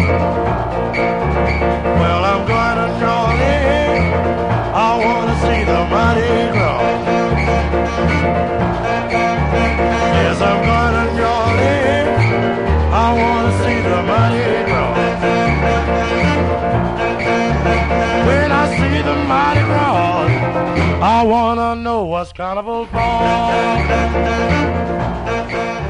Well, I'm going to New Orleans. I want to see the Mardi Gras. Yes, I'm going to New Orleans. I want to see the Mardi Gras. When I see the Mardi Gras, I want to know what's carnival for.